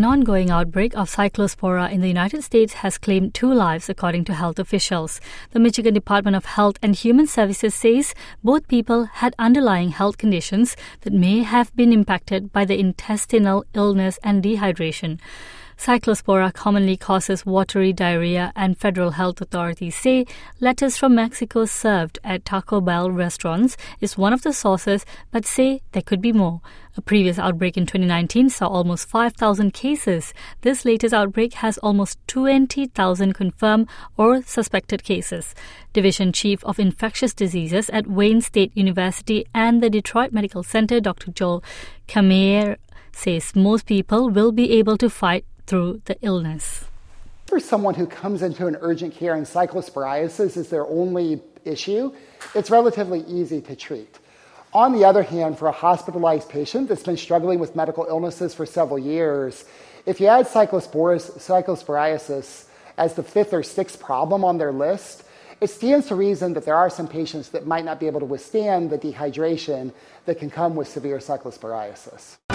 ongoing outbreak of Cyclospora in the United States has claimed 2 lives, according to health officials. The Michigan Department of Health and Human Services says both people had underlying health conditions that may have been impacted by the intestinal illness and dehydration. Cyclospora commonly causes watery diarrhea, and federal health authorities say lettuce from Mexico served at Taco Bell restaurants is one of the sources, but say there could be more. A previous outbreak in 2019 saw almost 5,000 cases. This latest outbreak has almost 20,000 confirmed or suspected cases. Division Chief of Infectious Diseases at Wayne State University and the Detroit Medical Center, Dr. Joel Kameir, says most people will be able to fight through the illness. For someone who comes into an urgent care and cyclosporiasis is their only issue, it's relatively easy to treat. On the other hand, for a hospitalized patient that's been struggling with medical illnesses for several years, if you add cyclosporiasis as the 5th or 6th problem on their list, it stands to reason that there are some patients that might not be able to withstand the dehydration that can come with severe cyclosporiasis.